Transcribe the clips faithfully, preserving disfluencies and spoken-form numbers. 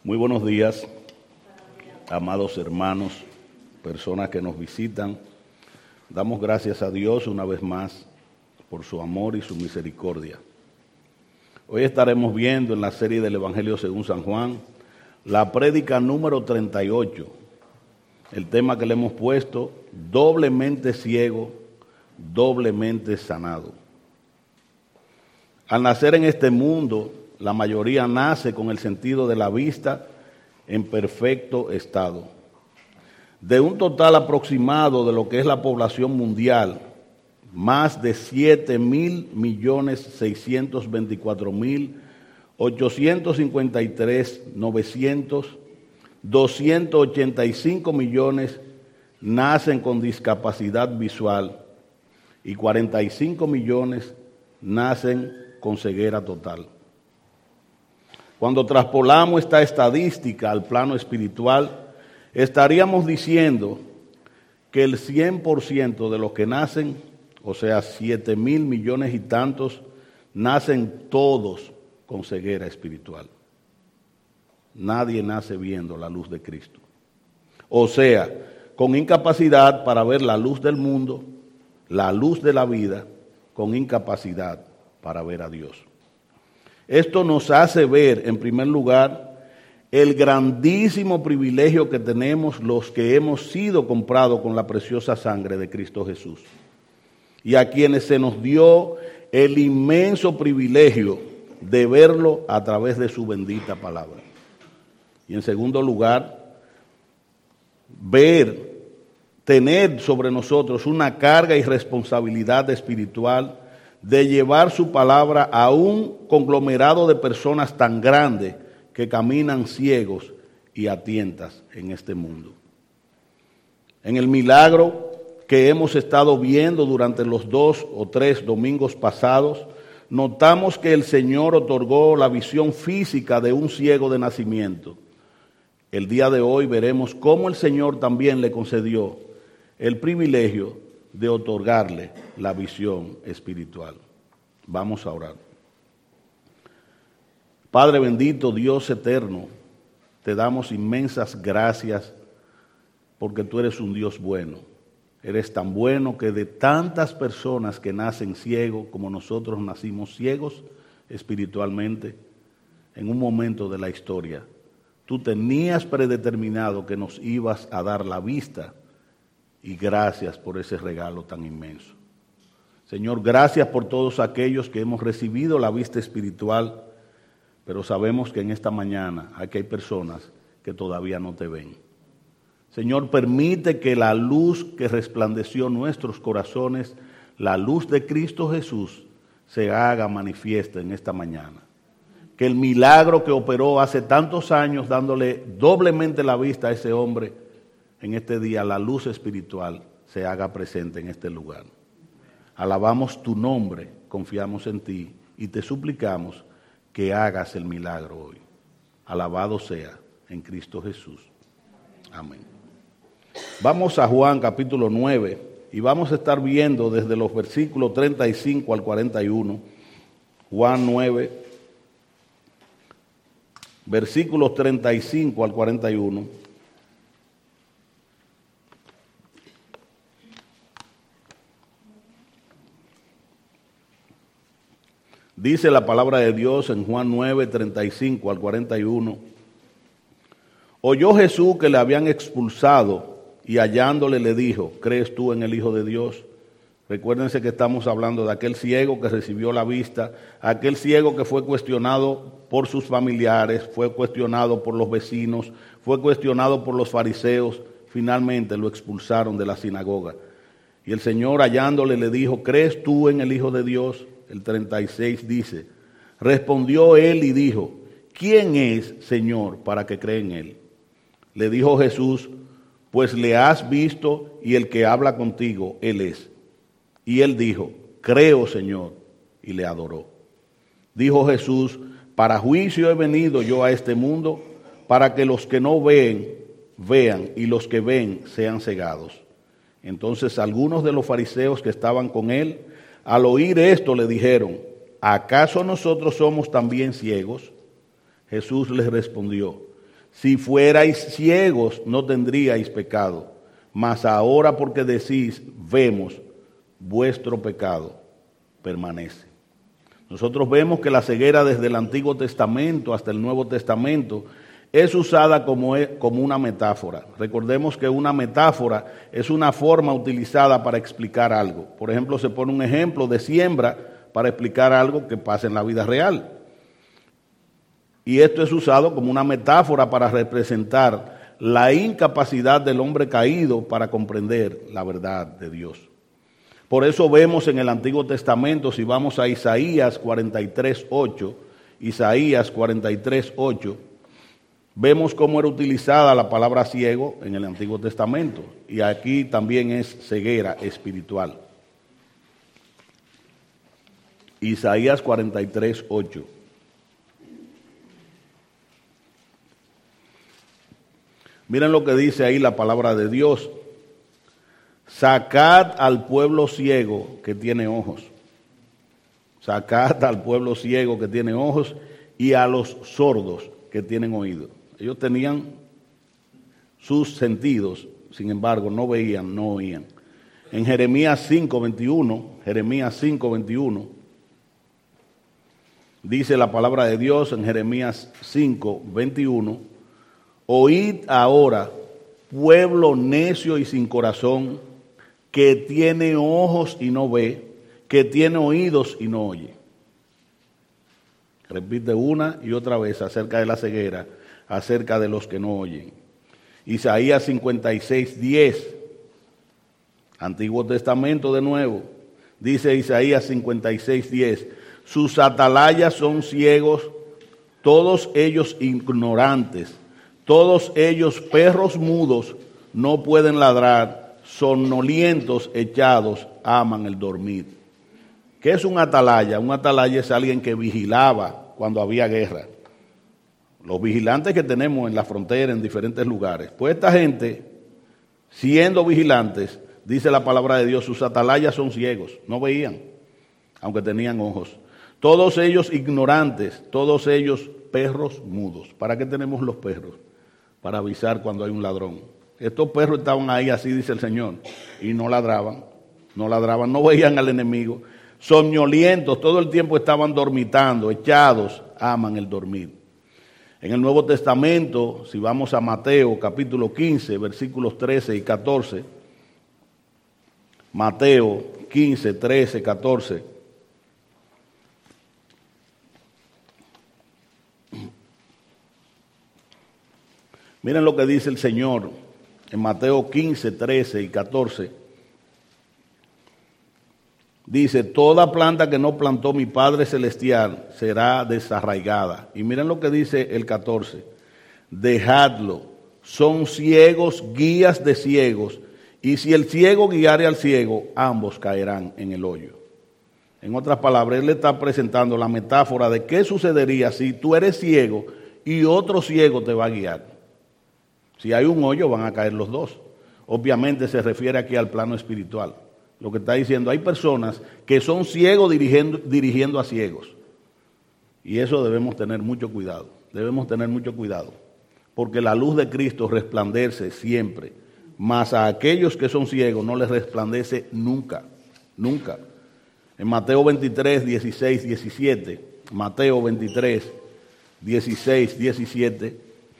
Muy buenos días, amados hermanos, personas que nos visitan. Damos gracias a Dios una vez más por su amor y su misericordia. Hoy estaremos viendo en la serie del Evangelio según San Juan, la prédica número treinta y ocho. El tema que le hemos puesto, doblemente ciego, doblemente sanado. Al nacer en este mundo, la mayoría nace con el sentido de la vista en perfecto estado. De un total aproximado de lo que es la población mundial, más de siete mil millones seiscientos veinticuatro mil ochocientos cincuenta y tres novecientos, doscientos ochenta y cinco millones nacen con discapacidad visual y cuarenta y cinco millones nacen con ceguera total. Cuando traspolamos esta estadística al plano espiritual, estaríamos diciendo que el cien por ciento de los que nacen, o sea, siete mil millones y tantos, nacen todos con ceguera espiritual. Nadie nace viendo la luz de Cristo. O sea, con incapacidad para ver la luz del mundo, la luz de la vida, con incapacidad para ver a Dios. Esto nos hace ver, en primer lugar, el grandísimo privilegio que tenemos los que hemos sido comprados con la preciosa sangre de Cristo Jesús, y a quienes se nos dio el inmenso privilegio de verlo a través de su bendita palabra. Y en segundo lugar, ver, tener sobre nosotros una carga y responsabilidad espiritual de llevar su palabra a un conglomerado de personas tan grande que caminan ciegos y a tientas en este mundo. En el milagro que hemos estado viendo durante los dos o tres domingos pasados, notamos que el Señor otorgó la visión física de un ciego de nacimiento. El día de hoy veremos cómo el Señor también le concedió el privilegio de otorgarle la visión espiritual. Vamos a orar. Padre bendito, Dios eterno, te damos inmensas gracias porque tú eres un Dios bueno. Eres tan bueno que de tantas personas que nacen ciegos como nosotros nacimos ciegos espiritualmente, en un momento de la historia, tú tenías predeterminado que nos ibas a dar la vista. Y gracias por ese regalo tan inmenso. Señor, gracias por todos aquellos que hemos recibido la vista espiritual, pero sabemos que en esta mañana aquí hay personas que todavía no te ven. Señor, permite que la luz que resplandeció nuestros corazones, la luz de Cristo Jesús, se haga manifiesta en esta mañana. Que el milagro que operó hace tantos años, dándole doblemente la vista a ese hombre, en este día la luz espiritual se haga presente en este lugar. Alabamos tu nombre, confiamos en ti y te suplicamos que hagas el milagro hoy. Alabado sea en Cristo Jesús. Amén. Vamos a Juan capítulo nueve y vamos a estar viendo desde los versículos treinta y cinco al cuarenta y uno. Juan nueve, versículos treinta y cinco al cuarenta y uno. Dice la palabra de Dios en Juan nueve, treinta y cinco al cuarenta y uno. Oyó Jesús que le habían expulsado y hallándole le dijo, ¿crees tú en el Hijo de Dios? Recuérdense que estamos hablando de aquel ciego que recibió la vista, aquel ciego que fue cuestionado por sus familiares, fue cuestionado por los vecinos, fue cuestionado por los fariseos, finalmente lo expulsaron de la sinagoga. Y el Señor hallándole le dijo, ¿crees tú en el Hijo de Dios? El treinta y seis dice, respondió él y dijo, ¿quién es, Señor, para que cree en él? Le dijo Jesús, pues le has visto y el que habla contigo, él es. Y él dijo, creo, Señor, y le adoró. Dijo Jesús, para juicio he venido yo a este mundo, para que los que no ven, vean, y los que ven sean cegados. Entonces algunos de los fariseos que estaban con él, al oír esto le dijeron, ¿acaso nosotros somos también ciegos? Jesús les respondió, Si fuerais ciegos, no tendríais pecado, mas ahora porque decís, vemos, vuestro pecado permanece. Nosotros vemos que la ceguera desde el Antiguo Testamento hasta el Nuevo Testamento es usada como, como una metáfora. Recordemos que una metáfora es una forma utilizada para explicar algo. Por ejemplo, se pone un ejemplo de siembra para explicar algo que pasa en la vida real. Y esto es usado como una metáfora para representar la incapacidad del hombre caído para comprender la verdad de Dios. Por eso vemos en el Antiguo Testamento, si vamos a Isaías cuarenta y tres, ocho, Isaías cuarenta y tres, ocho, vemos cómo era utilizada la palabra ciego en el Antiguo Testamento. Y aquí también es ceguera espiritual. Isaías cuarenta y tres, ocho. Miren lo que dice ahí la palabra de Dios. Sacad al pueblo ciego que tiene ojos. Sacad al pueblo ciego que tiene ojos y a los sordos que tienen oídos. Ellos tenían sus sentidos, sin embargo, no veían, no oían. En Jeremías cinco, veintiuno, Jeremías cinco, veintiuno, dice la palabra de Dios en Jeremías cinco, veintiuno, oíd ahora, pueblo necio y sin corazón, que tiene ojos y no ve, que tiene oídos y no oye. Repite una y otra vez acerca de la ceguera, acerca de los que no oyen. Isaías cincuenta y seis, diez, Antiguo Testamento de nuevo, dice Isaías cincuenta y seis, diez, sus atalayas son ciegos, todos ellos ignorantes, todos ellos perros mudos, no pueden ladrar, somnolientos echados, aman el dormir. ¿Qué es un atalaya? Un atalaya es alguien que vigilaba cuando había guerra. Los vigilantes que tenemos en la frontera, en diferentes lugares. Pues esta gente, siendo vigilantes, dice la palabra de Dios, sus atalayas son ciegos, no veían, aunque tenían ojos. Todos ellos ignorantes, todos ellos perros mudos. ¿Para qué tenemos los perros? Para avisar cuando hay un ladrón. Estos perros estaban ahí, así dice el Señor, y no ladraban, no ladraban, no veían al enemigo. Somnolientos, todo el tiempo estaban dormitando, echados, aman el dormir. En el Nuevo Testamento, si vamos a Mateo capítulo quince, versículos trece y catorce, Mateo quince, trece, catorce, miren lo que dice el Señor en Mateo quince, trece y catorce. Dice, toda planta que no plantó mi Padre Celestial será desarraigada. Y miren lo que dice el catorce. Dejadlo, son ciegos, guías de ciegos, y si el ciego guiare al ciego, ambos caerán en el hoyo. En otras palabras, él le está presentando la metáfora de qué sucedería si tú eres ciego y otro ciego te va a guiar. Si hay un hoyo, van a caer los dos. Obviamente se refiere aquí al plano espiritual. Lo que está diciendo, hay personas que son ciegos dirigiendo, dirigiendo a ciegos. Y eso debemos tener mucho cuidado. Debemos tener mucho cuidado. Porque la luz de Cristo resplandece siempre. Mas a aquellos que son ciegos no les resplandece nunca. Nunca. En Mateo veintitrés, dieciséis, diecisiete. Mateo veintitrés, dieciséis, diecisiete.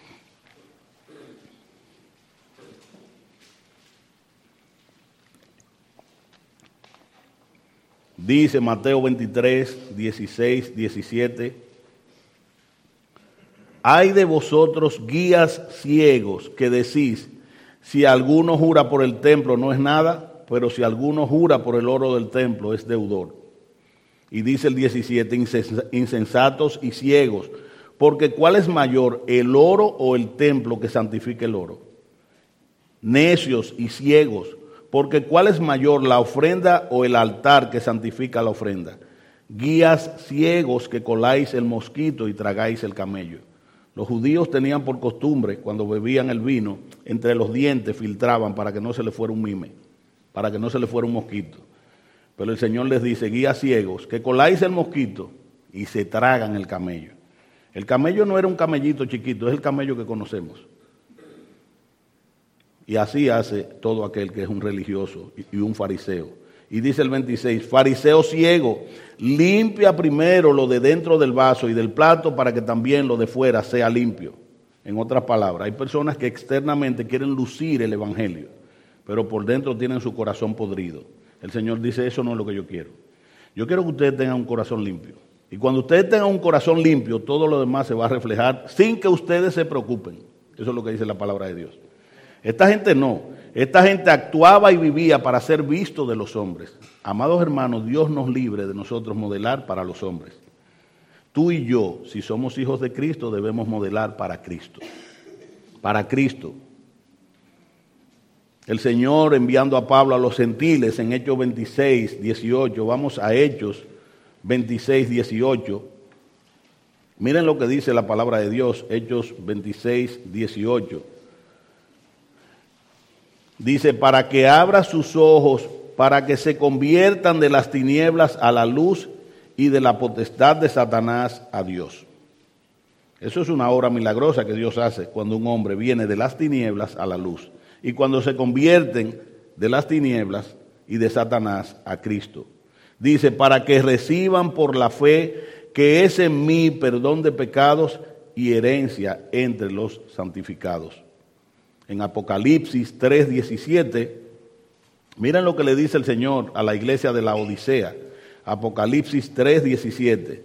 Dice Mateo veintitrés, dieciséis, diecisiete. Ay de vosotros guías ciegos que decís, si alguno jura por el templo no es nada, pero si alguno jura por el oro del templo es deudor. Y dice el diecisiete, insensatos y ciegos, porque ¿cuál es mayor, el oro o el templo que santifica el oro? Necios y ciegos, porque ¿cuál es mayor, la ofrenda o el altar que santifica la ofrenda? Guías ciegos que coláis el mosquito y tragáis el camello. Los judíos tenían por costumbre, cuando bebían el vino, entre los dientes filtraban para que no se le fuera un mime, para que no se le fuera un mosquito. Pero el Señor les dice, guías ciegos, que coláis el mosquito y se tragan el camello. El camello no era un camellito chiquito, es el camello que conocemos. Y así hace todo aquel que es un religioso y un fariseo. Y dice el veintiséis, fariseo ciego, limpia primero lo de dentro del vaso y del plato para que también lo de fuera sea limpio. En otras palabras, hay personas que externamente quieren lucir el evangelio, pero por dentro tienen su corazón podrido. El Señor dice, eso no es lo que yo quiero. Yo quiero que ustedes tengan un corazón limpio. Y cuando ustedes tengan un corazón limpio, todo lo demás se va a reflejar sin que ustedes se preocupen. Eso es lo que dice la palabra de Dios. Esta gente no. Esta gente actuaba y vivía para ser visto de los hombres. Amados hermanos, Dios nos libre de nosotros modelar para los hombres. Tú y yo, si somos hijos de Cristo, debemos modelar para Cristo. Para Cristo. El Señor enviando a Pablo a los gentiles en Hechos veintiséis, dieciocho. Vamos a Hechos veintiséis, dieciocho. Miren lo que dice la palabra de Dios, Hechos veintiséis, dieciocho. Dice, para que abra sus ojos, para que se conviertan de las tinieblas a la luz y de la potestad de Satanás a Dios. Eso es una obra milagrosa que Dios hace cuando un hombre viene de las tinieblas a la luz. Y cuando se convierten de las tinieblas y de Satanás a Cristo. Dice, para que reciban por la fe que es en mí perdón de pecados y herencia entre los santificados. En Apocalipsis tres, diecisiete, miren lo que le dice el Señor a la iglesia de la Odisea. Apocalipsis tres, diecisiete.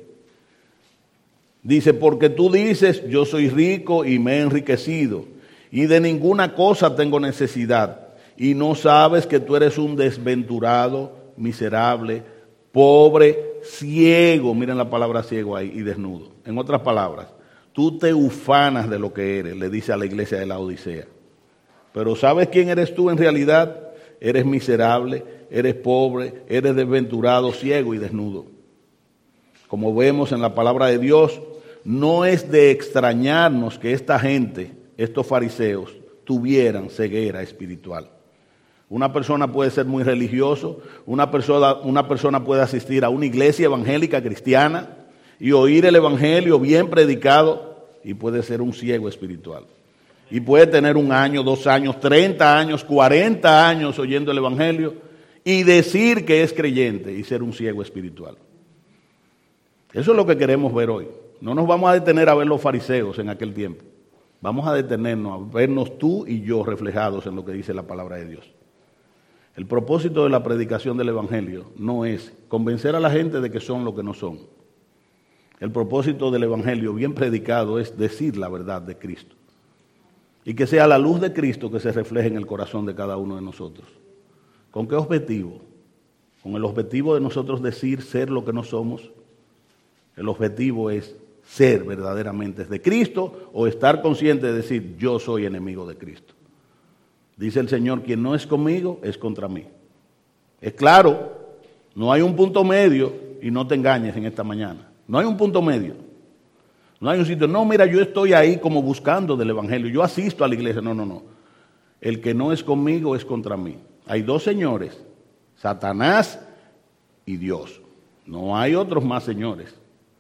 Dice, porque tú dices, yo soy rico y me he enriquecido, y de ninguna cosa tengo necesidad, y no sabes que tú eres un desventurado, miserable, pobre, ciego, miren la palabra ciego ahí, y desnudo. En otras palabras, tú te ufanas de lo que eres, le dice a la iglesia de la Odisea. Pero ¿sabes quién eres tú en realidad? Eres miserable, eres pobre, eres desventurado, ciego y desnudo. Como vemos en la palabra de Dios, no es de extrañarnos que esta gente, estos fariseos, tuvieran ceguera espiritual. Una persona puede ser muy religioso, una persona, una persona puede asistir a una iglesia evangélica cristiana y oír el evangelio bien predicado y puede ser un ciego espiritual. Y puede tener un año, dos años, treinta años, cuarenta años oyendo el evangelio y decir que es creyente y ser un ciego espiritual. Eso es lo que queremos ver hoy. No nos vamos a detener a ver los fariseos en aquel tiempo. Vamos a detenernos a vernos tú y yo reflejados en lo que dice la palabra de Dios. El propósito de la predicación del evangelio no es convencer a la gente de que son lo que no son. El propósito del evangelio bien predicado es decir la verdad de Cristo. Y que sea la luz de Cristo que se refleje en el corazón de cada uno de nosotros. ¿Con qué objetivo? Con el objetivo de nosotros decir ser lo que no somos. El objetivo es ser verdaderamente de Cristo o estar consciente de decir yo soy enemigo de Cristo. Dice el Señor, quien no es conmigo es contra mí. Es claro, no hay un punto medio y no te engañes en esta mañana. No hay un punto medio. No hay un sitio, no, mira, yo estoy ahí como buscando del evangelio, yo asisto a la iglesia. No, no, no. El que no es conmigo es contra mí. Hay dos señores, Satanás y Dios. No hay otros más señores.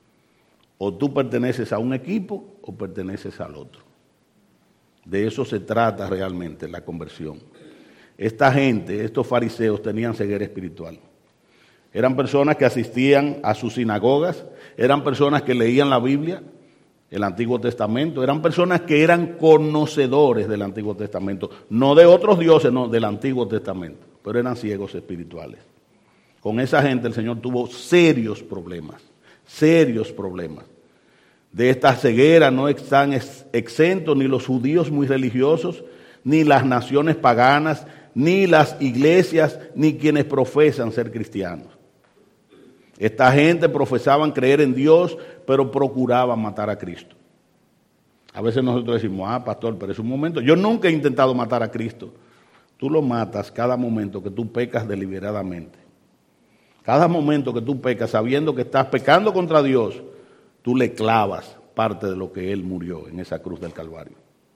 O tú perteneces a un equipo o perteneces al otro. De eso se trata realmente la conversión. Esta gente, estos fariseos, tenían ceguera espiritual. Eran personas que asistían a sus sinagogas, eran personas que leían la Biblia, el Antiguo Testamento, eran personas que eran conocedores del Antiguo Testamento, no de otros dioses, no, del Antiguo Testamento, pero eran ciegos espirituales. Con esa gente el Señor tuvo serios problemas, serios problemas. De esta ceguera no están exentos ni los judíos muy religiosos, ni las naciones paganas, ni las iglesias, ni quienes profesan ser cristianos. Esta gente profesaban creer en Dios, pero procuraban matar a Cristo. A veces nosotros decimos, ah, pastor, pero es un momento. Yo nunca he intentado matar a Cristo. Tú lo matas cada momento que tú pecas deliberadamente. Cada momento que tú pecas sabiendo que estás pecando contra Dios, tú le clavas parte de lo que Él murió en esa cruz del Calvario.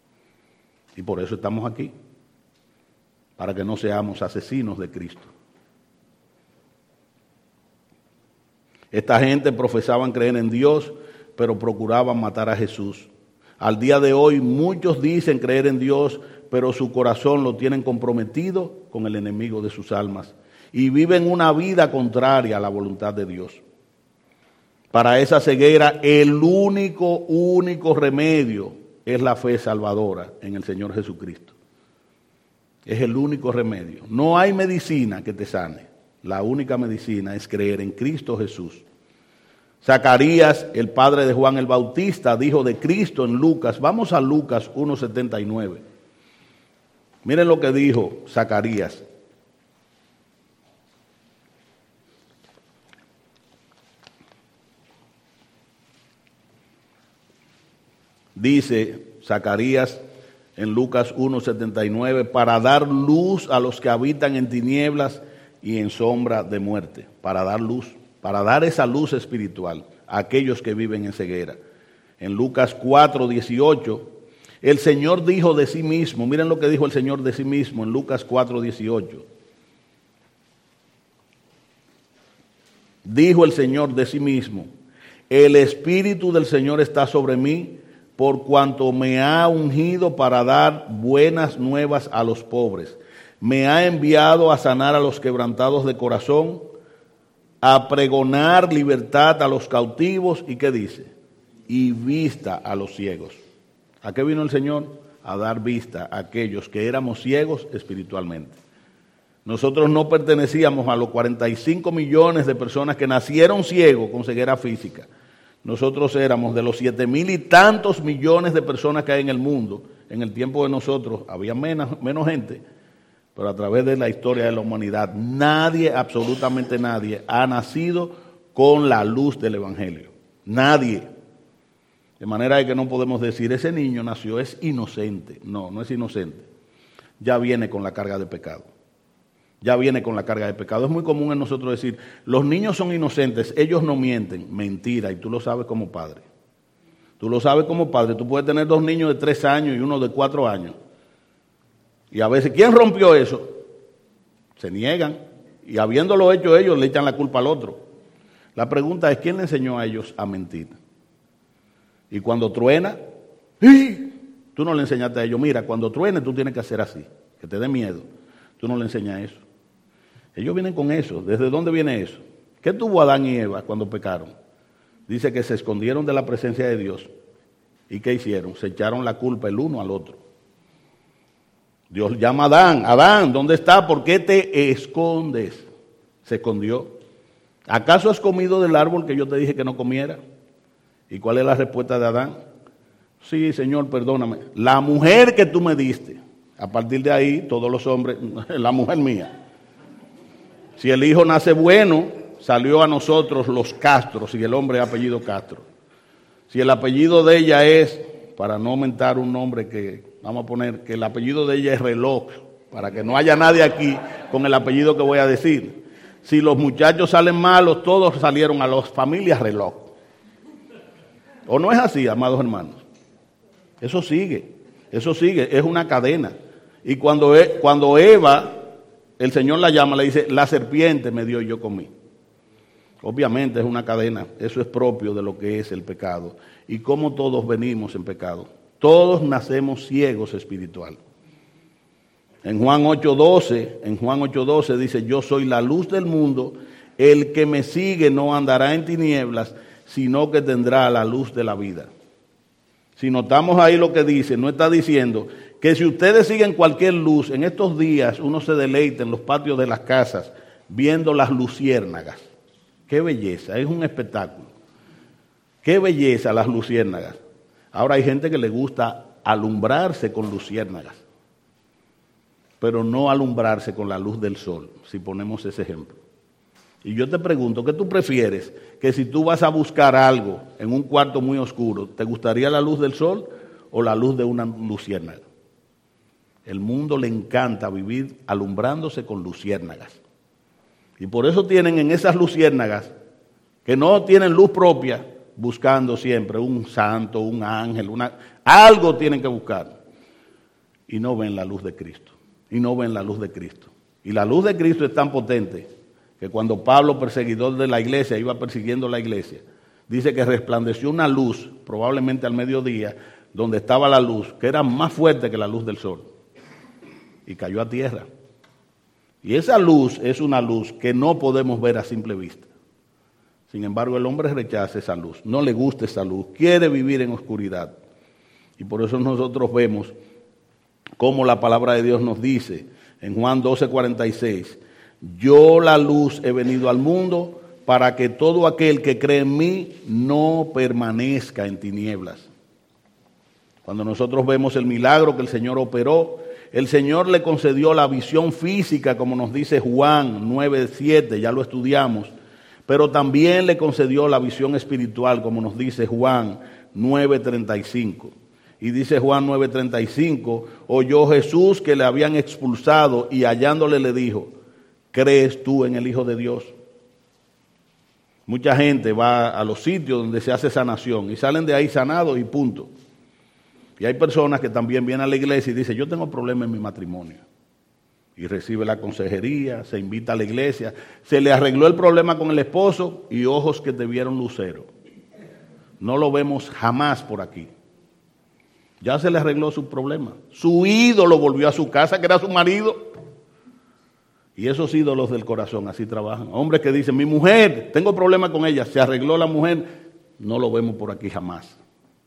Y por eso estamos aquí, para que no seamos asesinos de Cristo. Esta gente profesaban creer en Dios, pero procuraban matar a Jesús. Al día de hoy muchos dicen creer en Dios, pero su corazón lo tienen comprometido con el enemigo de sus almas y viven una vida contraria a la voluntad de Dios. Para esa ceguera, el único, único remedio es la fe salvadora en el Señor Jesucristo. Es el único remedio. No hay medicina que te sane. La única medicina es creer en Cristo Jesús. Zacarías, el padre de Juan el Bautista, dijo de Cristo en Lucas. Vamos a Lucas uno setenta y nueve. Miren lo que dijo Zacarías. Dice Zacarías en Lucas uno setenta y nueve, para dar luz a los que habitan en tinieblas y en sombra de muerte. Para dar luz, para dar esa luz espiritual a aquellos que viven en ceguera. En Lucas cuatro dieciocho, el Señor dijo de sí mismo, miren lo que dijo el Señor de sí mismo en Lucas cuatro dieciocho. Dijo el Señor de sí mismo, el Espíritu del Señor está sobre mí, por cuanto me ha ungido para dar buenas nuevas a los pobres. Me ha enviado a sanar a los quebrantados de corazón, a pregonar libertad a los cautivos, ¿y qué dice? Y vista a los ciegos. ¿A qué vino el Señor? A dar vista a aquellos que éramos ciegos espiritualmente. Nosotros no pertenecíamos a los cuarenta y cinco millones de personas que nacieron ciegos con ceguera física. Nosotros éramos de los siete mil y tantos millones de personas que hay en el mundo. En el tiempo de nosotros había menos, menos gente, pero a través de la historia de la humanidad, nadie, absolutamente nadie, ha nacido con la luz del Evangelio. Nadie. De manera que no podemos decir, ese niño nació, es inocente. No, no es inocente. Ya viene con la carga de pecado. Ya viene con la carga de pecado. Es muy común en nosotros decir, los niños son inocentes, ellos no mienten. Mentira, y tú lo sabes como padre. Tú lo sabes como padre. Tú puedes tener dos niños de tres años y uno de cuatro años. Y a veces, ¿quién rompió eso? Se niegan. Y habiéndolo hecho ellos, le echan la culpa al otro. La pregunta es, ¿quién le enseñó a ellos a mentir? Y cuando truena, ¡sí! Tú no le enseñaste a ellos, mira, cuando truene tú tienes que hacer así, que te dé miedo. Tú no le enseñas eso. Ellos vienen con eso. ¿Desde dónde viene eso? ¿Qué tuvo Adán y Eva cuando pecaron? Dice que se escondieron de la presencia de Dios. ¿Y qué hicieron? Se echaron la culpa el uno al otro. Dios llama a Adán. Adán, ¿dónde está? ¿Por qué te escondes? Se escondió. ¿Acaso has comido del árbol que yo te dije que no comiera? ¿Y cuál es la respuesta de Adán? Sí, Señor, perdóname. La mujer que tú me diste. A partir de ahí, todos los hombres, la mujer mía. Si el hijo nace bueno, salió a nosotros los Castros, y el hombre es apellido Castro. Si el apellido de ella es, para no aumentar un nombre que, vamos a poner, que el apellido de ella es Reloj, para que no haya nadie aquí con el apellido que voy a decir. Si los muchachos salen malos, todos salieron a las familias Reloj. ¿O no es así, amados hermanos? Eso sigue, eso sigue, es una cadena. Y cuando, cuando Eva, el Señor la llama, le dice, la serpiente me dio y yo comí. Obviamente es una cadena, eso es propio de lo que es el pecado. Y como todos venimos en pecado. Todos nacemos ciegos espiritual. En Juan ocho doce, en Juan ocho doce dice, yo soy la luz del mundo, el que me sigue no andará en tinieblas, sino que tendrá la luz de la vida. Si notamos ahí lo que dice, no está diciendo que si ustedes siguen cualquier luz, en estos días uno se deleita en los patios de las casas viendo las luciérnagas. Qué belleza, es un espectáculo. Qué belleza las luciérnagas. Ahora hay gente que le gusta alumbrarse con luciérnagas, pero no alumbrarse con la luz del sol, si ponemos ese ejemplo. Y yo te pregunto, ¿qué tú prefieres? Que si tú vas a buscar algo en un cuarto muy oscuro, ¿te gustaría la luz del sol o la luz de una luciérnaga? El mundo le encanta vivir alumbrándose con luciérnagas. Y por eso tienen en esas luciérnagas, que no tienen luz propia, buscando siempre un santo, un ángel, una, algo tienen que buscar. Y no ven la luz de Cristo. Y no ven la luz de Cristo. Y la luz de Cristo es tan potente que cuando Pablo, perseguidor de la iglesia, iba persiguiendo la iglesia, dice que resplandeció una luz, probablemente al mediodía, donde estaba la luz, que era más fuerte que la luz del sol, y cayó a tierra. Y esa luz es una luz que no podemos ver a simple vista. Sin embargo, el hombre rechaza esa luz, no le gusta esa luz, quiere vivir en oscuridad. Y por eso nosotros vemos cómo la palabra de Dios nos dice en Juan doce cuarenta y seis, yo la luz he venido al mundo para que todo aquel que cree en mí no permanezca en tinieblas. Cuando nosotros vemos el milagro que el Señor operó, el Señor le concedió la visión física, como nos dice Juan nueve siete, ya lo estudiamos, pero también le concedió la visión espiritual, como nos dice Juan nueve treinta y cinco. Y dice Juan nueve treinta y cinco, oyó Jesús que le habían expulsado y hallándole le dijo, ¿crees tú en el Hijo de Dios? Mucha gente va a los sitios donde se hace sanación y salen de ahí sanados y punto. Y hay personas que también vienen a la iglesia y dicen, yo tengo problemas en mi matrimonio. Y recibe la consejería, se invita a la iglesia, se le arregló el problema con el esposo y ojos que te vieron lucero. No lo vemos jamás por aquí. Ya se le arregló su problema. Su ídolo volvió a su casa, que era su marido. Y esos ídolos del corazón así trabajan. Hombres que dicen, mi mujer, tengo problemas con ella, se arregló la mujer. No lo vemos por aquí jamás.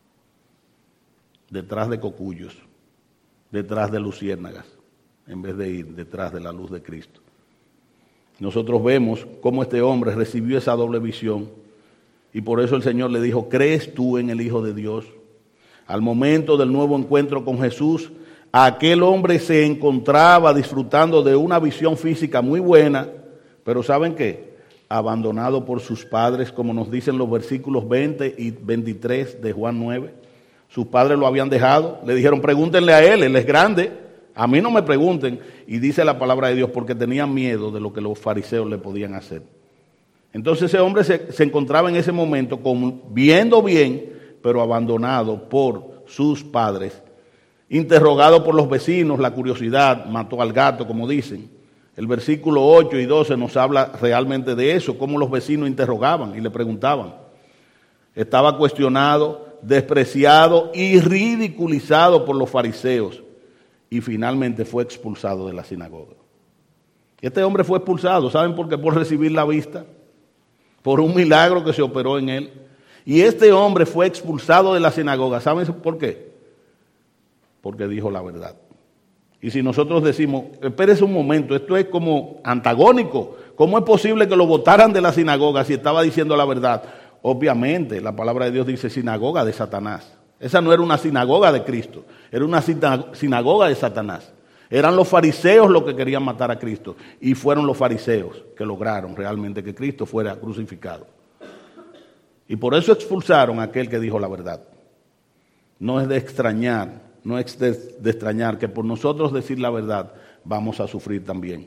Detrás de cocuyos, detrás de luciérnagas, en vez de ir detrás de la luz de Cristo. Nosotros vemos cómo este hombre recibió esa doble visión y por eso el Señor le dijo, ¿crees tú en el Hijo de Dios? Al momento del nuevo encuentro con Jesús, aquel hombre se encontraba disfrutando de una visión física muy buena, pero ¿saben qué? Abandonado por sus padres, como nos dicen los versículos veinte y veintitrés de Juan nueve. Sus padres lo habían dejado, le dijeron, pregúntenle a él, él es grande, a mí no me pregunten. Y dice la palabra de Dios, porque tenían miedo de lo que los fariseos le podían hacer. Entonces ese hombre se, se encontraba en ese momento como viendo bien, pero abandonado por sus padres, interrogado por los vecinos, la curiosidad mató al gato, como dicen. El versículo ocho y doce nos habla realmente de eso, cómo los vecinos interrogaban y le preguntaban. Estaba cuestionado, despreciado y ridiculizado por los fariseos y finalmente fue expulsado de la sinagoga. Este hombre fue expulsado, ¿saben por qué? Por recibir la vista, por un milagro que se operó en él. Y este hombre fue expulsado de la sinagoga, ¿saben por qué? Porque dijo la verdad. Y si nosotros decimos, espérese un momento, esto es como antagónico, ¿cómo es posible que lo botaran de la sinagoga si estaba diciendo la verdad? Obviamente, la palabra de Dios dice sinagoga de Satanás. Esa no era una sinagoga de Cristo, era una sinagoga de Satanás. Eran los fariseos los que querían matar a Cristo y fueron los fariseos que lograron realmente que Cristo fuera crucificado. Y por eso expulsaron a aquel que dijo la verdad. No es de extrañar, no es de, de extrañar que por nosotros decir la verdad vamos a sufrir también.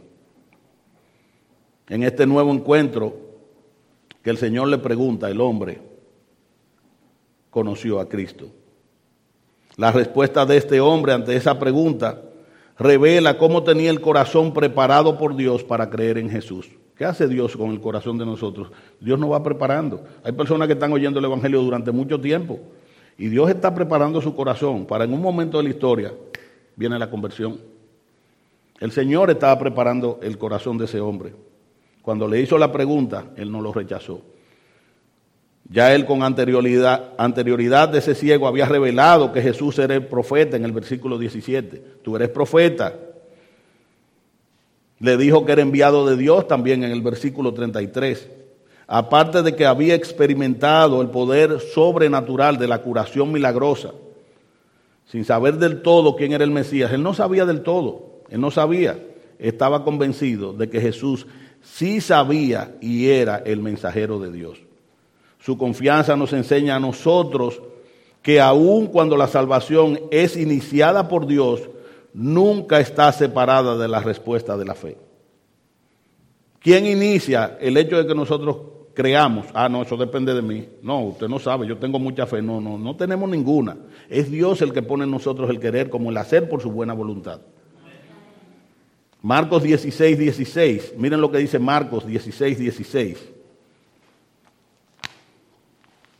En este nuevo encuentro que el Señor le pregunta, el hombre conoció a Cristo. La respuesta de este hombre ante esa pregunta revela cómo tenía el corazón preparado por Dios para creer en Jesús. ¿Qué hace Dios con el corazón de nosotros? Dios nos va preparando. Hay personas que están oyendo el Evangelio durante mucho tiempo y Dios está preparando su corazón para en un momento de la historia viene la conversión. El Señor estaba preparando el corazón de ese hombre. Cuando le hizo la pregunta, él no lo rechazó. Ya él con anterioridad, anterioridad de ese ciego había revelado que Jesús era el profeta en el versículo diecisiete. Tú eres profeta. Le dijo que era enviado de Dios también en el versículo treinta y tres. Aparte de que había experimentado el poder sobrenatural de la curación milagrosa, sin saber del todo quién era el Mesías. Él no sabía del todo, él no sabía. Estaba convencido de que Jesús sí sabía y era el mensajero de Dios. Su confianza nos enseña a nosotros que aun cuando la salvación es iniciada por Dios, nunca está separada de la respuesta de la fe. ¿Quién inicia el hecho de que nosotros creamos? Ah, no, eso depende de mí. No, usted no sabe, yo tengo mucha fe. No, no, no tenemos ninguna. Es Dios el que pone en nosotros el querer como el hacer por su buena voluntad. Marcos dieciséis, dieciséis. Miren lo que dice Marcos dieciséis, dieciséis.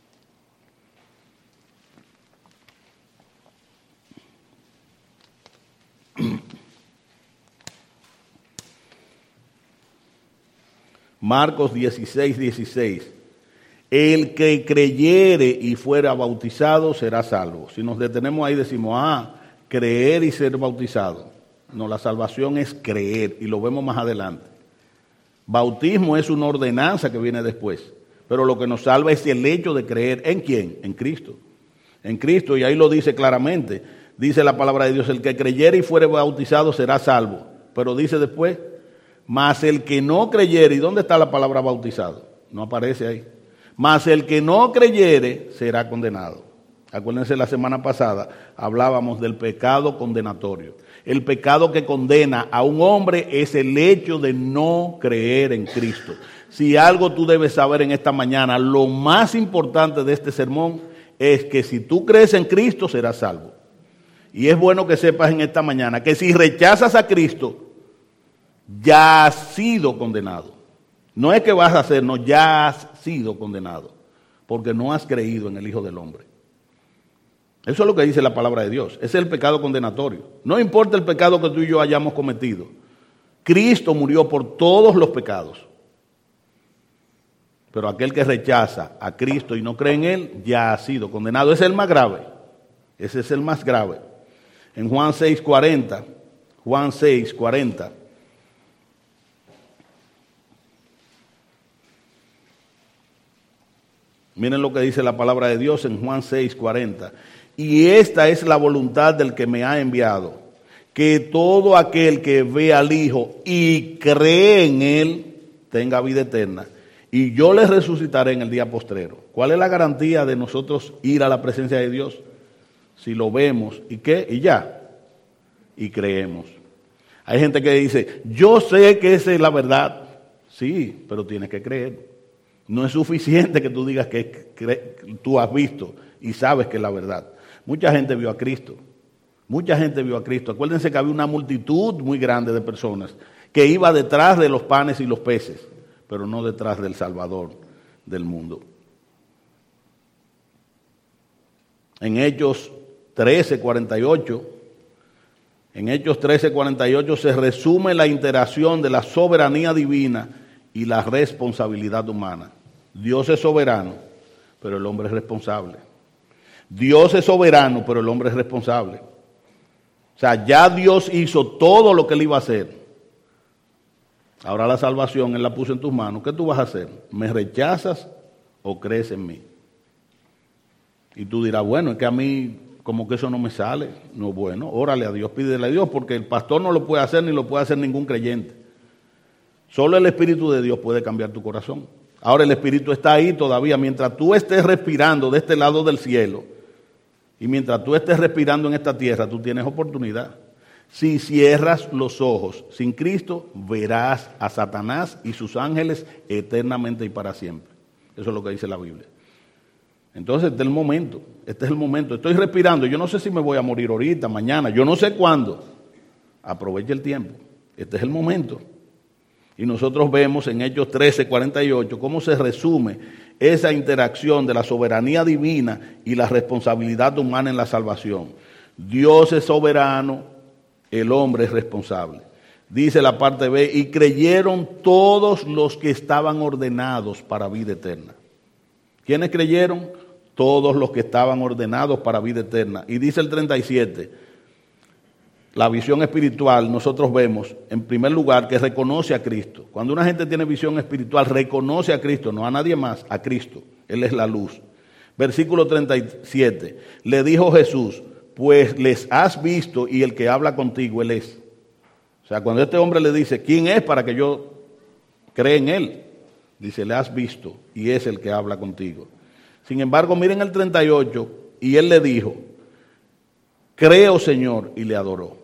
Marcos dieciséis, dieciséis. El que creyere y fuera bautizado será salvo. Si nos detenemos ahí decimos, ah, creer y ser bautizado. No, la salvación es creer y lo vemos más adelante. Bautismo es una ordenanza que viene después, pero lo que nos salva es el hecho de creer. ¿En quién? En Cristo. En Cristo, y ahí lo dice claramente. Dice la palabra de Dios, el que creyere y fuere bautizado será salvo. Pero dice después, mas el que no creyere, ¿y dónde está la palabra bautizado? No aparece ahí. Mas el que no creyere será condenado. Acuérdense, la semana pasada hablábamos del pecado condenatorio. El pecado que condena a un hombre es el hecho de no creer en Cristo. Si algo tú debes saber en esta mañana, lo más importante de este sermón es que si tú crees en Cristo serás salvo. Y es bueno que sepas en esta mañana que si rechazas a Cristo, ya has sido condenado. No es que vas a hacer, no, ya has sido condenado, porque no has creído en el Hijo del Hombre. Eso es lo que dice la palabra de Dios. Ese es el pecado condenatorio. No importa el pecado que tú y yo hayamos cometido. Cristo murió por todos los pecados. Pero aquel que rechaza a Cristo y no cree en Él, ya ha sido condenado. Ese es el más grave. Ese es el más grave. En Juan seis cuarenta, Juan seis cuarenta, miren lo que dice la palabra de Dios en Juan seis cuarenta. Y esta es la voluntad del que me ha enviado, que todo aquel que ve al Hijo y cree en Él tenga vida eterna, y yo les resucitaré en el día postrero. ¿Cuál es la garantía de nosotros ir a la presencia de Dios? Si lo vemos, ¿y qué? Y ya, y creemos. Hay gente que dice, yo sé que esa es la verdad. Sí, pero tienes que creer. No es suficiente que tú digas que cre- tú has visto y sabes que es la verdad. Mucha gente vio a Cristo. Mucha gente vio a Cristo. Acuérdense que había una multitud muy grande de personas que iba detrás de los panes y los peces, pero no detrás del Salvador del mundo. En Hechos trece cuarenta y ocho, en Hechos trece cuarenta y ocho se resume la interacción de la soberanía divina y la responsabilidad humana. Dios es soberano, pero el hombre es responsable. Dios es soberano, pero el hombre es responsable. O sea, ya Dios hizo todo lo que él iba a hacer. Ahora la salvación él la puso en tus manos. ¿Qué tú vas a hacer? ¿Me rechazas o crees en mí? Y tú dirás, bueno, es que a mí como que eso no me sale. No, bueno, órale a Dios, pídele a Dios, porque el pastor no lo puede hacer ni lo puede hacer ningún creyente. Solo el Espíritu de Dios puede cambiar tu corazón. Ahora el Espíritu está ahí todavía. Mientras tú estés respirando de este lado del cielo y mientras tú estés respirando en esta tierra, tú tienes oportunidad. Si cierras los ojos sin Cristo, verás a Satanás y sus ángeles eternamente y para siempre. Eso es lo que dice la Biblia. Entonces este es el momento, este es el momento. Estoy respirando, yo no sé si me voy a morir ahorita, mañana, yo no sé cuándo. Aproveche el tiempo, este es el momento. Y nosotros vemos en Hechos trece cuarenta y ocho cómo se resume esa interacción de la soberanía divina y la responsabilidad humana en la salvación. Dios es soberano, el hombre es responsable. Dice la parte B, y creyeron todos los que estaban ordenados para vida eterna. ¿Quiénes creyeron? Todos los que estaban ordenados para vida eterna. Y dice el treinta y siete, la visión espiritual, nosotros vemos, en primer lugar, que reconoce a Cristo. Cuando una gente tiene visión espiritual, reconoce a Cristo, no a nadie más, a Cristo. Él es la luz. Versículo treinta y siete, le dijo Jesús, pues les has visto y el que habla contigo, Él es. O sea, cuando este hombre le dice, ¿quién es para que yo cree en Él? Dice, le has visto y es el que habla contigo. Sin embargo, miren el treinta y ocho, y Él le dijo, creo Señor, y le adoró.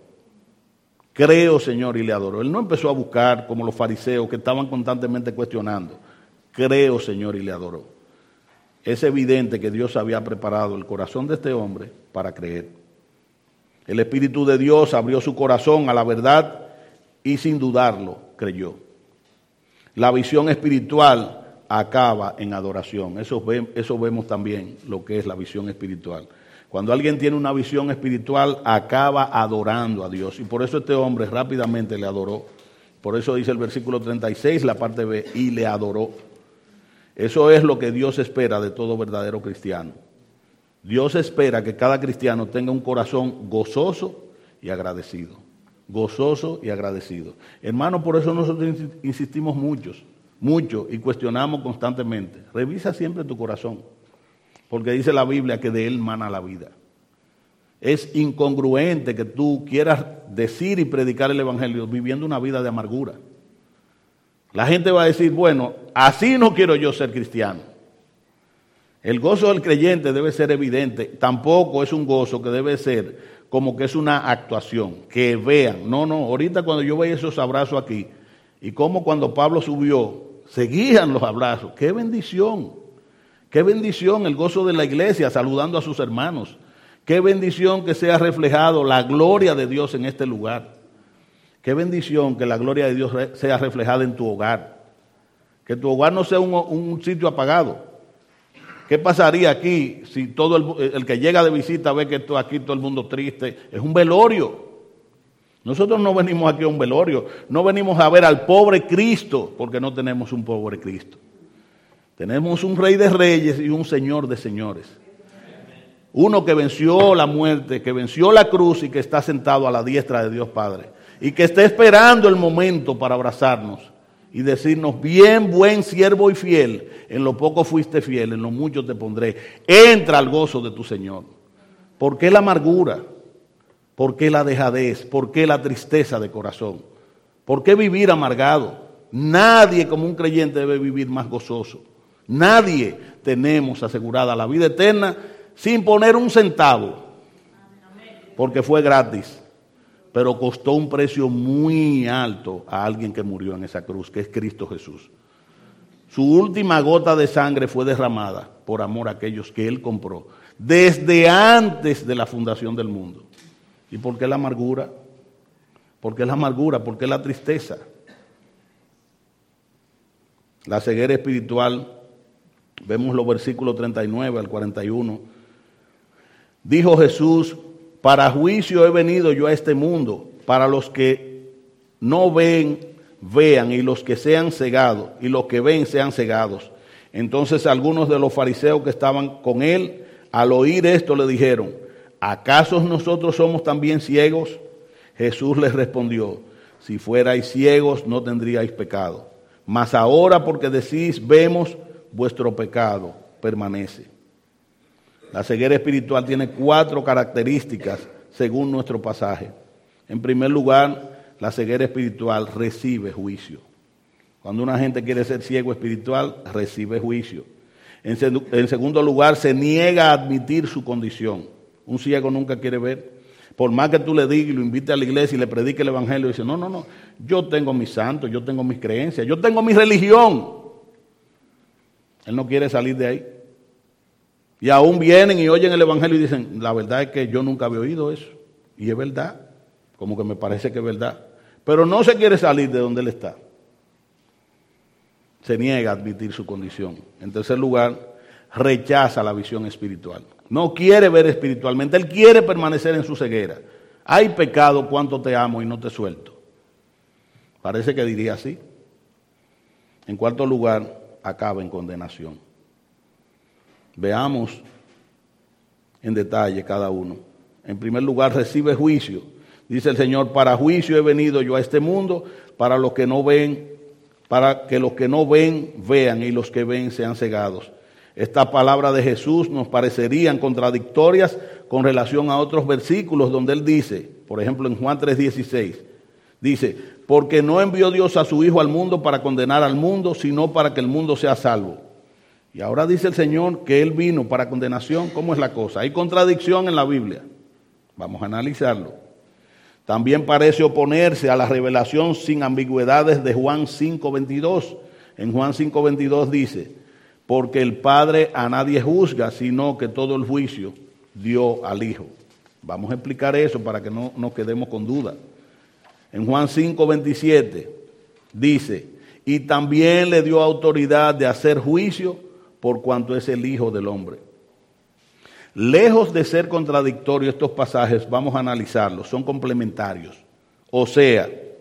Creo Señor, y le adoró. Él no empezó a buscar como los fariseos que estaban constantemente cuestionando. Creo Señor, y le adoró. Es evidente que Dios había preparado el corazón de este hombre para creer. El Espíritu de Dios abrió su corazón a la verdad y sin dudarlo creyó. La visión espiritual acaba en adoración. Eso, ve, eso vemos también lo que es la visión espiritual. Cuando alguien tiene una visión espiritual, acaba adorando a Dios. Y por eso este hombre rápidamente le adoró Por eso dice el versículo treinta y seis, la parte B, y le adoró. Eso es lo que Dios espera de todo verdadero cristiano. Dios espera que cada cristiano tenga un corazón gozoso y agradecido. Gozoso y agradecido. Hermano, por eso nosotros insistimos muchos, mucho y cuestionamos constantemente. Revisa siempre tu corazón, porque dice la Biblia que de él mana la vida. Es incongruente que tú quieras decir y predicar el evangelio viviendo una vida de amargura. La gente va a decir, bueno, así no quiero yo ser cristiano. El gozo del creyente debe ser evidente, tampoco es un gozo que debe ser como que es una actuación, que vean. No, no, ahorita cuando yo veía esos abrazos aquí, y como cuando Pablo subió, seguían los abrazos. ¡Qué bendición! ¡Qué bendición el gozo de la iglesia saludando a sus hermanos! ¡Qué bendición que sea reflejado la gloria de Dios en este lugar! ¡Qué bendición que la gloria de Dios sea reflejada en tu hogar! Que tu hogar no sea un, un sitio apagado. ¿Qué pasaría aquí si todo el, el que llega de visita ve que esto, aquí todo el mundo triste? Es un velorio. Nosotros no venimos aquí a un velorio, no venimos a ver al pobre Cristo, porque no tenemos un pobre Cristo. Tenemos un Rey de Reyes y un Señor de Señores. Uno que venció la muerte, que venció la cruz y que está sentado a la diestra de Dios Padre. Y que está esperando el momento para abrazarnos y decirnos, bien, buen siervo y fiel, en lo poco fuiste fiel, en lo mucho te pondré. Entra al gozo de tu Señor. ¿Por qué la amargura? ¿Por qué la dejadez? ¿Por qué la tristeza de corazón? ¿Por qué vivir amargado? Nadie como un creyente debe vivir más gozoso. Nadie tenemos asegurada la vida eterna sin poner un centavo, porque fue gratis. Pero costó un precio muy alto a alguien que murió en esa cruz, que es Cristo Jesús. Su última gota de sangre fue derramada por amor a aquellos que Él compró, desde antes de la fundación del mundo. ¿Y por qué la amargura? ¿Por qué la amargura? ¿Por qué la tristeza? La ceguera espiritual, vemos los versículos treinta y nueve al cuarenta y uno. Dijo Jesús, para juicio he venido yo a este mundo, para los que no ven, vean, y los que sean cegados, y los que ven sean cegados. Entonces algunos de los fariseos que estaban con él, al oír esto le dijeron, ¿acaso nosotros somos también ciegos? Jesús les respondió, si fuerais ciegos no tendríais pecado, mas ahora porque decís vemos, vuestro pecado permanece. La ceguera espiritual tiene cuatro características según nuestro pasaje. En primer lugar, la ceguera espiritual recibe juicio. Cuando una gente quiere ser ciego espiritual, recibe juicio. En, en segundo lugar, se niega a admitir su condición. Un ciego nunca quiere ver. Por más que tú le digas y lo invites a la iglesia y le predique el evangelio, dice, no, no, no, yo tengo mis santos, yo tengo mis creencias, yo tengo mi religión. Él no quiere salir de ahí. Y aún vienen y oyen el evangelio y dicen, la verdad es que yo nunca había oído eso. Y es verdad, como que me parece que es verdad. Pero no se quiere salir de donde él está. Se niega a admitir su condición. En tercer lugar, rechaza la visión espiritual. No quiere ver espiritualmente, él quiere permanecer en su ceguera. Hay pecado, cuánto te amo y no te suelto. Parece que diría así. En cuarto lugar, acaba en condenación. Veamos en detalle cada uno. En primer lugar, recibe juicio. Dice el Señor, para juicio he venido yo a este mundo, para los que no ven, para que los que no ven, vean, y los que ven sean cegados. Estas palabras de Jesús nos parecerían contradictorias con relación a otros versículos donde Él dice, por ejemplo en Juan tres dieciséis, dice, porque no envió Dios a su Hijo al mundo para condenar al mundo, sino para que el mundo sea salvo. Y ahora dice el Señor que Él vino para condenación. ¿Cómo es la cosa? Hay contradicción en la Biblia. Vamos a analizarlo. También parece oponerse a la revelación sin ambigüedades de Juan cinco veintidós. En Juan cinco veintidós dice, porque el Padre a nadie juzga, sino que todo el juicio dio al Hijo. Vamos a explicar eso para que no nos quedemos con duda. En Juan cinco veintisiete dice, y también le dio autoridad de hacer juicio por cuanto es el Hijo del Hombre. Lejos de ser contradictorios estos pasajes, vamos a analizarlos, son complementarios. O sea,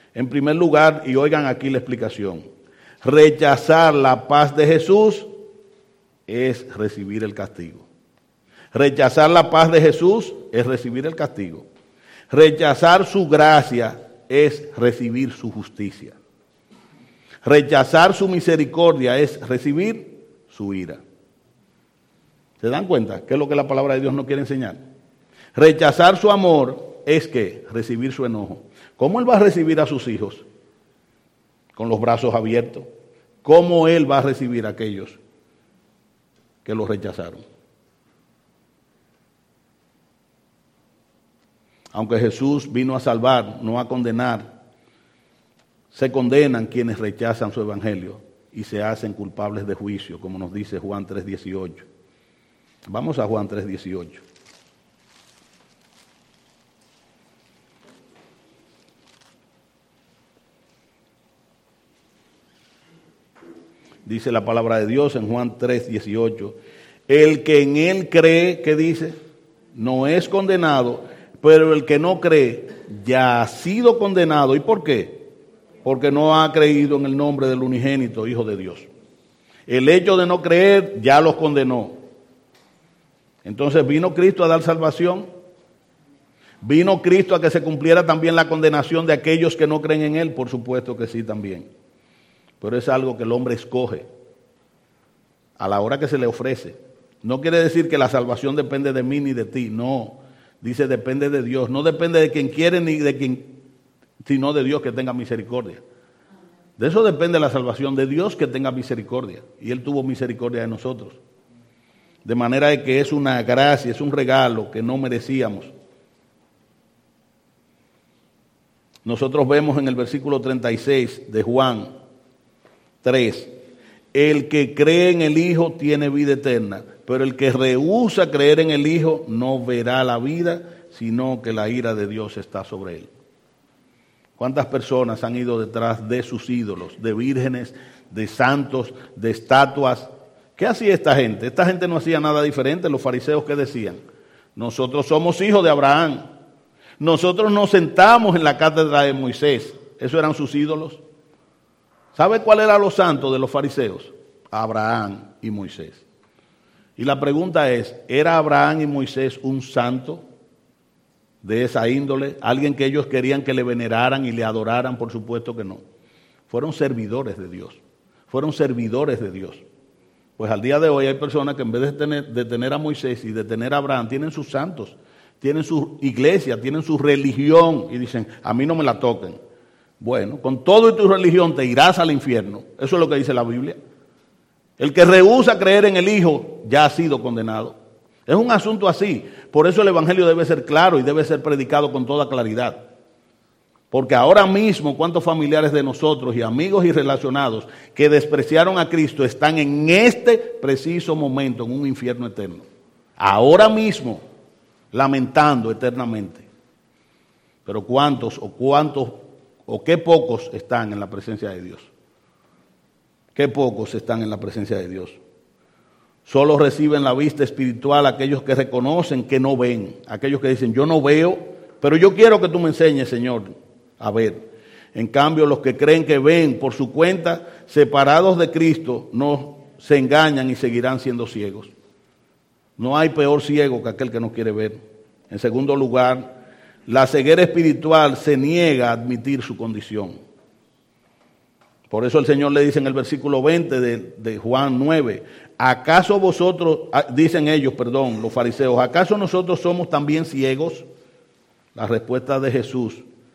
En primer lugar, y oigan aquí la explicación, rechazar la paz de Jesús es recibir el castigo. Rechazar la paz de Jesús es recibir el castigo. Rechazar su gracia es recibir su justicia. Rechazar su misericordia es recibir su ira. ¿Se dan cuenta qué es lo que la palabra de Dios nos quiere enseñar? Rechazar su amor es que recibir su enojo. ¿Cómo Él va a recibir a sus hijos? Con los brazos abiertos. ¿Cómo Él va a recibir a aquellos que los rechazaron? Aunque Jesús vino a salvar, no a condenar, se condenan quienes rechazan su evangelio y se hacen culpables de juicio, como nos dice Juan tres dieciocho. Vamos a Juan tres dieciocho. Dice la palabra de Dios en Juan tres dieciocho, el que en Él cree, ¿qué dice? No es condenado, pero el que no cree ya ha sido condenado. ¿Y por qué? Porque no ha creído en el nombre del unigénito Hijo de Dios. El hecho de no creer ya los condenó. Entonces, ¿vino Cristo a dar salvación? ¿Vino Cristo a que se cumpliera también la condenación de aquellos que no creen en Él? Por supuesto que sí también. Pero es algo que el hombre escoge a la hora que se le ofrece. No quiere decir que la salvación depende de mí ni de ti, no. Dice depende de Dios, no depende de quien quiere ni de quien, sino de Dios que tenga misericordia. De eso depende la salvación, de Dios que tenga misericordia. Y Él tuvo misericordia de nosotros. De manera de que es una gracia, es un regalo que no merecíamos. Nosotros vemos en el versículo treinta y seis de Juan tres, el que cree en el Hijo tiene vida eterna, pero el que rehúsa creer en el Hijo no verá la vida, sino que la ira de Dios está sobre él. ¿Cuántas personas han ido detrás de sus ídolos, de vírgenes, de santos, de estatuas? ¿Qué hacía esta gente? Esta gente no hacía nada diferente. Los fariseos, ¿qué decían? Nosotros somos hijos de Abraham. Nosotros nos sentamos en la cátedra de Moisés. ¿Esos eran sus ídolos? ¿Sabe cuál era los santos de los fariseos? Abraham y Moisés. Y la pregunta es, ¿era Abraham y Moisés un santo de esa índole? ¿Alguien que ellos querían que le veneraran y le adoraran? Por supuesto que no. Fueron servidores de Dios. Fueron servidores de Dios. Pues al día de hoy hay personas que en vez de tener, de tener a Moisés y de tener a Abraham, tienen sus santos, tienen su iglesia, tienen su religión y dicen, a mí no me la toquen. Bueno, con todo y tu religión te irás al infierno. Eso es lo que dice la Biblia. El que rehúsa creer en el Hijo ya ha sido condenado. Es un asunto así. Por eso el Evangelio debe ser claro y debe ser predicado con toda claridad. Porque ahora mismo, ¿cuántos familiares de nosotros y amigos y relacionados que despreciaron a Cristo están en este preciso momento en un infierno eterno? Ahora mismo, lamentando eternamente. Pero ¿cuántos o cuántos o qué pocos están en la presencia de Dios? Qué pocos están en la presencia de Dios. Solo reciben la vista espiritual aquellos que reconocen que no ven, aquellos que dicen yo no veo, pero yo quiero que tú me enseñes, Señor, a ver. En cambio, los que creen que ven por su cuenta, separados de Cristo, no se engañan y seguirán siendo ciegos. No hay peor ciego que aquel que no quiere ver. En segundo lugar, la ceguera espiritual se niega a admitir su condición. Por eso el Señor le dice en el versículo veinte de, de Juan nueve, ¿acaso vosotros, dicen ellos, perdón, los fariseos, ¿acaso nosotros somos también ciegos? La respuesta de Jesús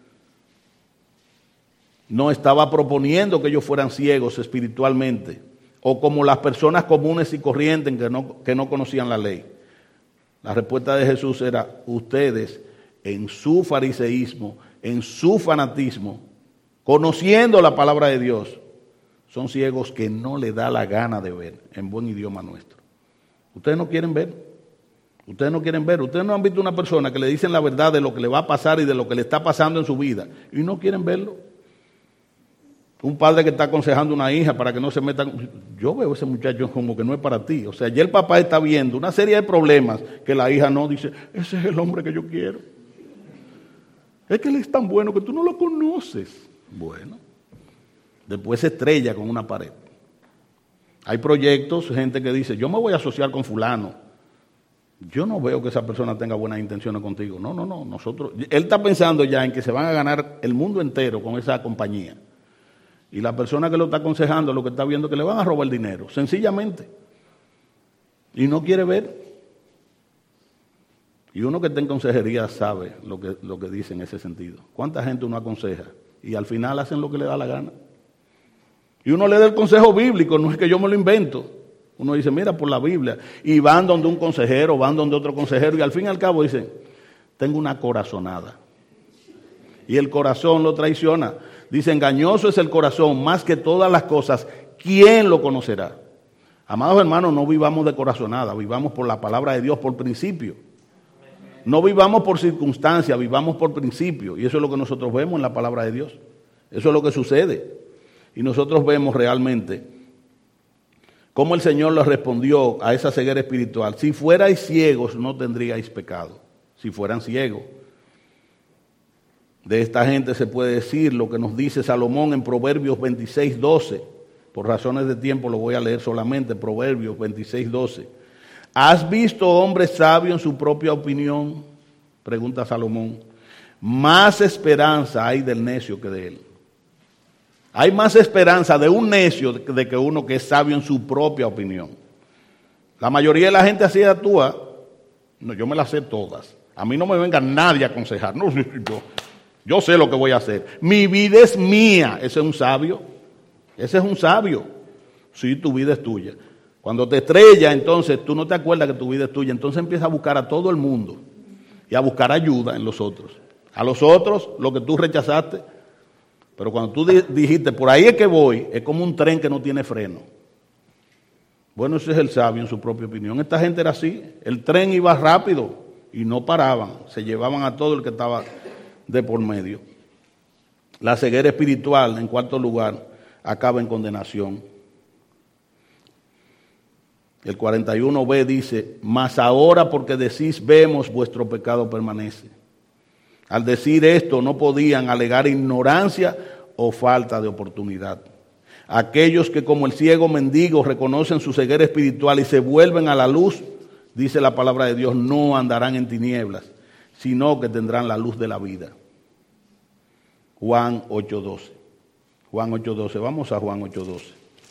no estaba proponiendo que ellos fueran ciegos espiritualmente o como las personas comunes y corrientes que no, que no conocían la ley. La respuesta de Jesús era, ustedes en su fariseísmo, en su fanatismo, conociendo la palabra de Dios, son ciegos que no le da la gana de ver, en buen idioma nuestro. Ustedes no quieren ver, ustedes no quieren ver, ustedes no han visto una persona que le dicen la verdad de lo que le va a pasar y de lo que le está pasando en su vida, y no quieren verlo. Un padre que está aconsejando a una hija para que no se metan, yo veo a ese muchacho como que no es para ti, o sea, ya el papá está viendo una serie de problemas que la hija no dice, ese es el hombre que yo quiero. Es que él es tan bueno que tú no lo conoces. Bueno, después se estrella con una pared. Hay proyectos, gente que dice, yo me voy a asociar con fulano. Yo no veo que esa persona tenga buenas intenciones contigo. No, no, no. Nosotros, él está pensando ya en que se van a ganar el mundo entero con esa compañía. Y la persona que lo está aconsejando lo que está viendo es que le van a robar el dinero, sencillamente. Y no quiere ver. Y uno que está en consejería sabe lo que, lo que dice en ese sentido. ¿Cuánta gente uno aconseja? Y al final hacen lo que le da la gana. Y uno le da el consejo bíblico, no es que yo me lo invento. Uno dice, mira, por la Biblia. Y van donde un consejero, van donde otro consejero, y al fin y al cabo dicen, tengo una corazonada. Y el corazón lo traiciona. Dice, engañoso es el corazón, más que todas las cosas, ¿quién lo conocerá? Amados hermanos, no vivamos de corazonada, vivamos por la palabra de Dios, por principio. No vivamos por circunstancia, vivamos por principio. Y eso es lo que nosotros vemos en la palabra de Dios. Eso es lo que sucede. Y nosotros vemos realmente cómo el Señor le respondió a esa ceguera espiritual. Si fuerais ciegos, no tendríais pecado. Si fueran ciegos. De esta gente se puede decir lo que nos dice Salomón en Proverbios veintiséis, doce. Por razones de tiempo lo voy a leer solamente, Proverbios veintiséis, doce. ¿Has visto hombre sabio en su propia opinión? Pregunta Salomón. Más esperanza hay del necio que de él. Hay más esperanza de un necio de que uno que es sabio en su propia opinión. La mayoría de la gente así actúa. No, yo me las sé todas. A mí no me venga nadie a aconsejar. No, yo, yo sé lo que voy a hacer. Mi vida es mía. Ese es un sabio. Ese es un sabio. Sí, tu vida es tuya. Cuando te estrella, entonces tú no te acuerdas que tu vida es tuya. Entonces empiezas a buscar a todo el mundo y a buscar ayuda en los otros. A los otros, lo que tú rechazaste. Pero cuando tú dijiste, por ahí es que voy, es como un tren que no tiene freno. Bueno, ese es el sabio en su propia opinión. Esta gente era así. El tren iba rápido y no paraban. Se llevaban a todo el que estaba de por medio. La ceguera espiritual, en cuarto lugar, acaba en condenación. El cuarenta y uno b dice, mas ahora porque decís vemos, vuestro pecado permanece. Al decir esto no podían alegar ignorancia o falta de oportunidad. Aquellos que como el ciego mendigo reconocen su ceguera espiritual y se vuelven a la luz, dice la palabra de Dios, no andarán en tinieblas, sino que tendrán la luz de la vida. Juan ocho doce. Juan ocho doce. Vamos a Juan ocho doce.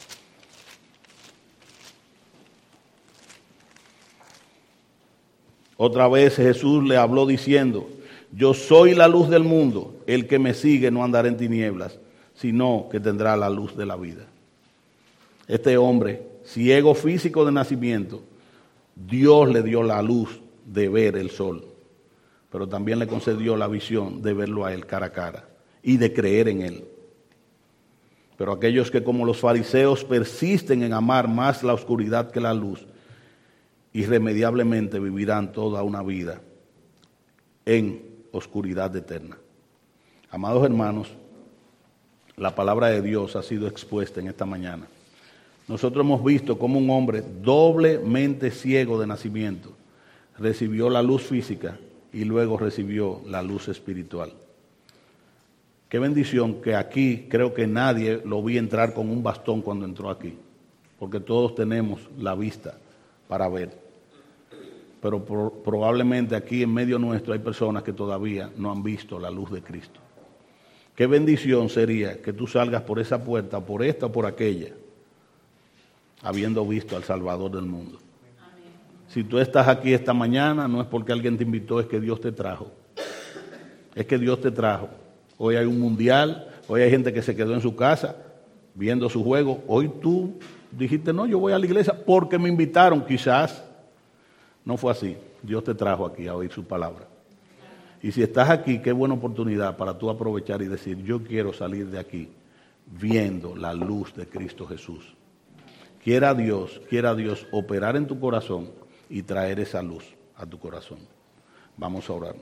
Otra vez Jesús le habló diciendo, yo soy la luz del mundo, el que me sigue no andará en tinieblas, sino que tendrá la luz de la vida. Este hombre, ciego físico de nacimiento, Dios le dio la luz de ver el sol, pero también le concedió la visión de verlo a él cara a cara y de creer en él. Pero aquellos que como los fariseos persisten en amar más la oscuridad que la luz, irremediablemente vivirán toda una vida en oscuridad eterna. Amados hermanos, la palabra de Dios ha sido expuesta en esta mañana. Nosotros hemos visto cómo un hombre doblemente ciego de nacimiento recibió la luz física y luego recibió la luz espiritual. Qué bendición que aquí creo que nadie lo vi entrar con un bastón cuando entró aquí, porque todos tenemos la vista para ver. Pero por, probablemente aquí en medio nuestro hay personas que todavía no han visto la luz de Cristo. Qué bendición sería que tú salgas por esa puerta, por esta o por aquella, habiendo visto al Salvador del mundo. Amén. Si tú estás aquí esta mañana, no es porque alguien te invitó, es que Dios te trajo. Es que Dios te trajo. Hoy hay un mundial, hoy hay gente que se quedó en su casa viendo su juego. Hoy tú dijiste, no, yo voy a la iglesia porque me invitaron, quizás. No fue así. Dios te trajo aquí a oír su palabra. Y si estás aquí, qué buena oportunidad para tú aprovechar y decir, yo quiero salir de aquí viendo la luz de Cristo Jesús. Quiera Dios, quiera Dios operar en tu corazón y traer esa luz a tu corazón. Vamos a orar.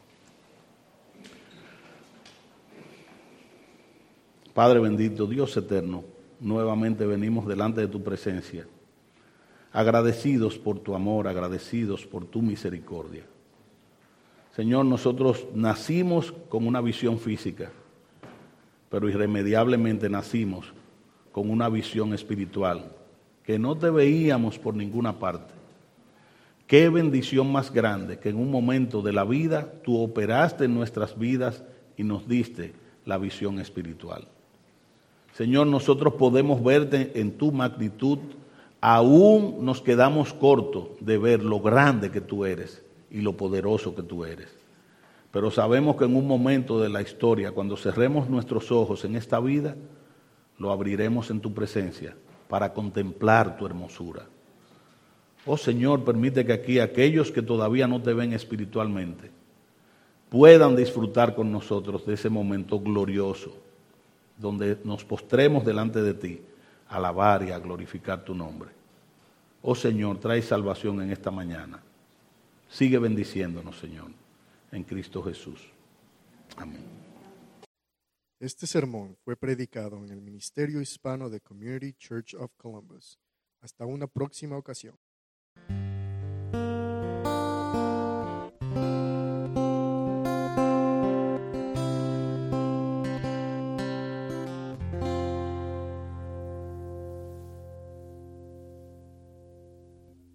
Padre bendito, Dios eterno, nuevamente venimos delante de tu presencia. Agradecidos por tu amor, agradecidos por tu misericordia. Señor, nosotros nacimos con una visión física, pero irremediablemente nacimos con una visión espiritual, que no te veíamos por ninguna parte. Qué bendición más grande que en un momento de la vida tú operaste en nuestras vidas y nos diste la visión espiritual. Señor, nosotros podemos verte en tu magnitud, aún nos quedamos cortos de ver lo grande que tú eres y lo poderoso que tú eres. Pero sabemos que en un momento de la historia, cuando cerremos nuestros ojos en esta vida, lo abriremos en tu presencia para contemplar tu hermosura. Oh Señor, permite que aquí aquellos que todavía no te ven espiritualmente puedan disfrutar con nosotros de ese momento glorioso, donde nos postremos delante de ti, a alabar y a glorificar tu nombre. Oh Señor, trae salvación en esta mañana. Sigue bendiciéndonos, Señor, en Cristo Jesús. Amén. Este sermón fue predicado en el Ministerio Hispano de Community Church of Columbus. Hasta una próxima ocasión.